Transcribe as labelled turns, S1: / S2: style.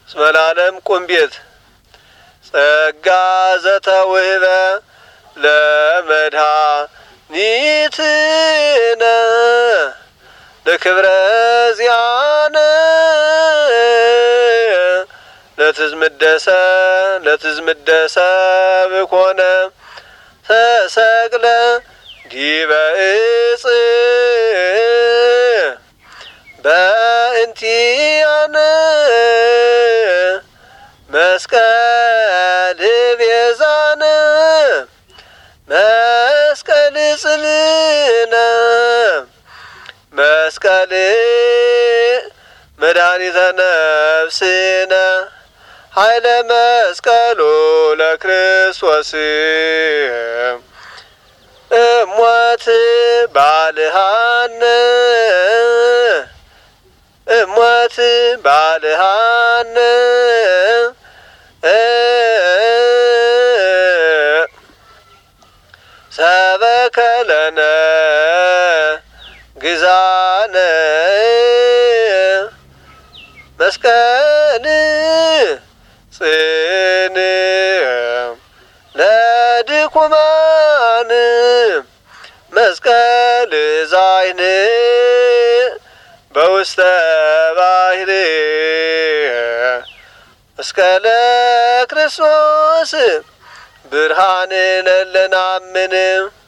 S1: እስመ ለዓለም ቁም ቤት ጸጋ ዘተውህበ ለመድኃኒትነ ለክብረ ዚአነ ለትዝምደሰ ብኮነ ተሰቅለ ዲበ ዕፅ በእንቲአነ መስቀል ቤዛነ መስቀል ጽልነ መስቀል መድኃኒተ ነፍስነ ኃይለ መስቀሉ ለክርስቶስ እሞት ባልሃነ እሞት ባልሃነ ሰበከ ለነ ግዛነ መስቀል ጽን ለድኩማን መስቀል ዛይን በውስተ ባሕር መስቀለ ክርስቶስ ብርሃንነ ለናምን